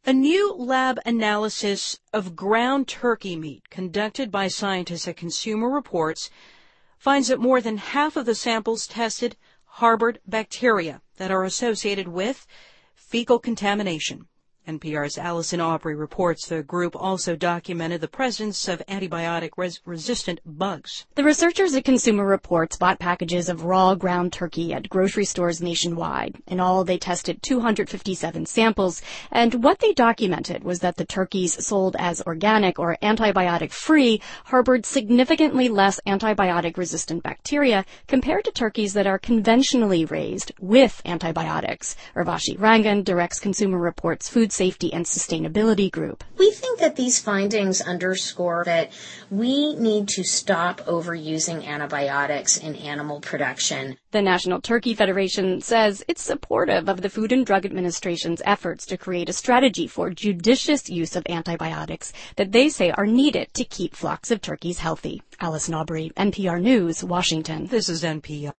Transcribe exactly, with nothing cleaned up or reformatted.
A new lab analysis of ground turkey meat conducted by scientists at Consumer Reports finds that more than half of the samples tested harbored bacteria that are associated with fecal contamination. N P R's Allison Aubrey reports the group also documented the presence of antibiotic-resistant bugs. The researchers at Consumer Reports bought packages of raw ground turkey at grocery stores nationwide. In all, they tested two hundred fifty-seven samples, and what they documented was that the turkeys sold as organic or antibiotic-free harbored significantly less antibiotic-resistant bacteria compared to turkeys that are conventionally raised with antibiotics. Urvashi Rangan directs Consumer Reports' Food Safety and Sustainability Group. We think that these findings underscore that we need to stop overusing antibiotics in animal production. The National Turkey Federation says it's supportive of the Food and Drug Administration's efforts to create a strategy for judicious use of antibiotics that they say are needed to keep flocks of turkeys healthy. Allison Aubrey, N P R News, Washington. This is N P R.